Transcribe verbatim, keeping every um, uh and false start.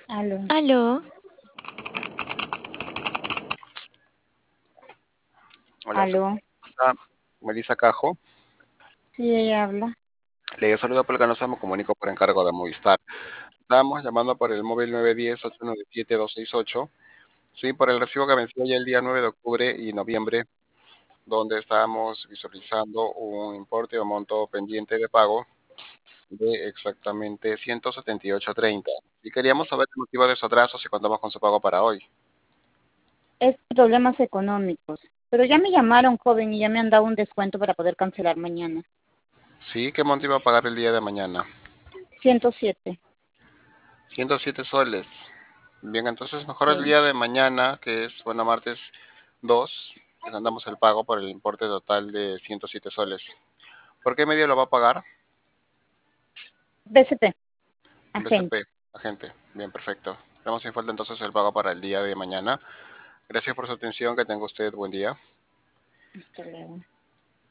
Aló. Aló, Hola, Aló. señorita Melissa Cajo. Sí, ella habla. Le saludo por el canal, me comunico por encargo de Movistar. Estamos llamando por el móvil nueve uno cero, ocho nueve siete, dos seis ocho. Sí, por el recibo que venció ya el día nueve de octubre y noviembre, donde estábamos visualizando un importe o monto pendiente de pago de exactamente ciento setenta y ocho treinta. Y queríamos saber el motivo de su atraso si contamos con su pago para hoy. Es problemas económicos. Pero ya me llamaron, joven, y ya me han dado un descuento para poder cancelar mañana. Sí, ¿qué monto iba a pagar el día de mañana? ciento siete. ciento siete soles. Bien, entonces mejor el Sí. día de mañana, que es, bueno, martes dos, les mandamos el pago por el importe total de ciento siete soles. ¿Por qué medio lo va a pagar? B C P, B C agente. P, agente. Bien, perfecto. Tenemos sin falta entonces el pago para el día de mañana. Gracias por su atención, que tenga usted buen día. Hasta luego.